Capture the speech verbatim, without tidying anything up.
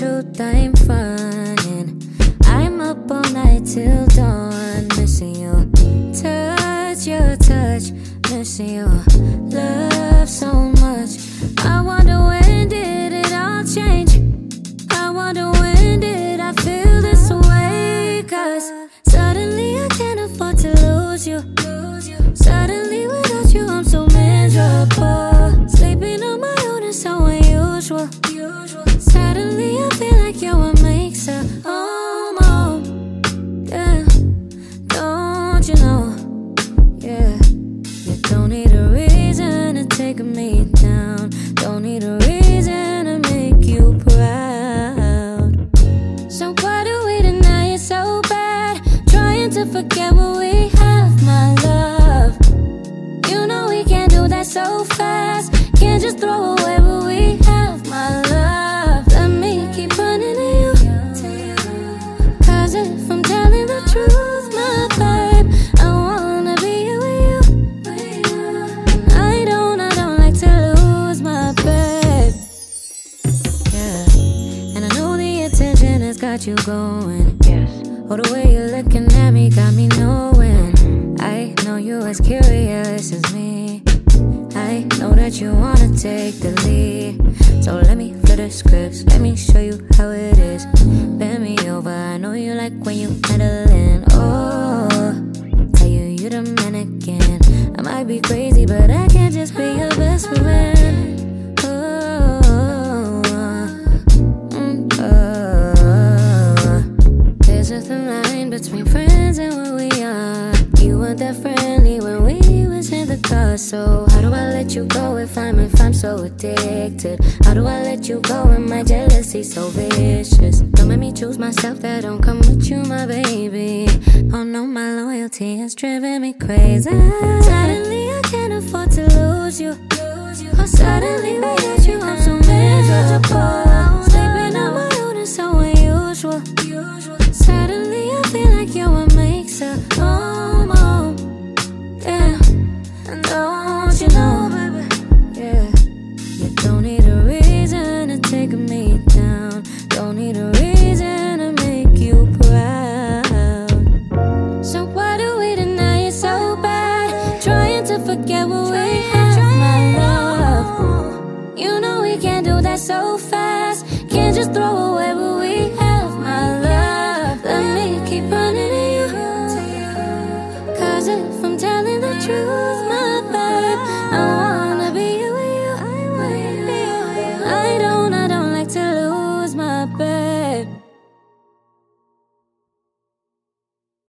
truth, I ain't frontin'. I'm up all night till dawn, missing your touch, your touch, missing your love so much. I wonder when did it all change? I wonder when did I feel this way? Cause suddenly I can't afford to lose you. Suddenly without you I'm so miserable. Sleeping on my own is so unusual. Suddenly I feel like you're what makes a home, home. Yeah, don't you know? Yeah, you don't need a reason to take me down. Don't need a reason to make you proud. So why do we deny it so bad? Trying to forget what we have, my love. You know we can't do that so fast. Can't just throw away what we have, my love. Let me keep running to you, cause if I'm telling the truth, my babe, I wanna be here with you. I don't, I don't like to lose my babe. Yeah, and I know the attention has got you going. Yes. Oh, the way you're looking at me got me knowing. I know you as curious as me. I know that you wanna take the lead. So let me flip the scripts, let me show you how it is. Bend me over, I know you like when you handling. Oh, tell you you the mannequin. I might be crazy, but I can't just be your best friend. Oh, mm, oh. There's a thin line between friends and what we are. You weren't that friendly when we was in the car. So how do I let you go if I'm if I'm so addicted? How do I let you go when my jealousy's so vicious? Don't make me choose myself, that don't come with you, my baby. Oh no, my loyalty has driven me crazy. Suddenly I can't afford to lose you. Oh, suddenly without you I'm so miserable. Sleeping on my own is so unusual. Suddenly I feel like you're what makes a home, home. Yeah, and don't you know, baby? Yeah, you don't need a reason to take me down. Don't need a reason to make you proud. So why do we deny it so bad? Trying to forget what we have, my love. You know we can't do that so fast. Can't just throw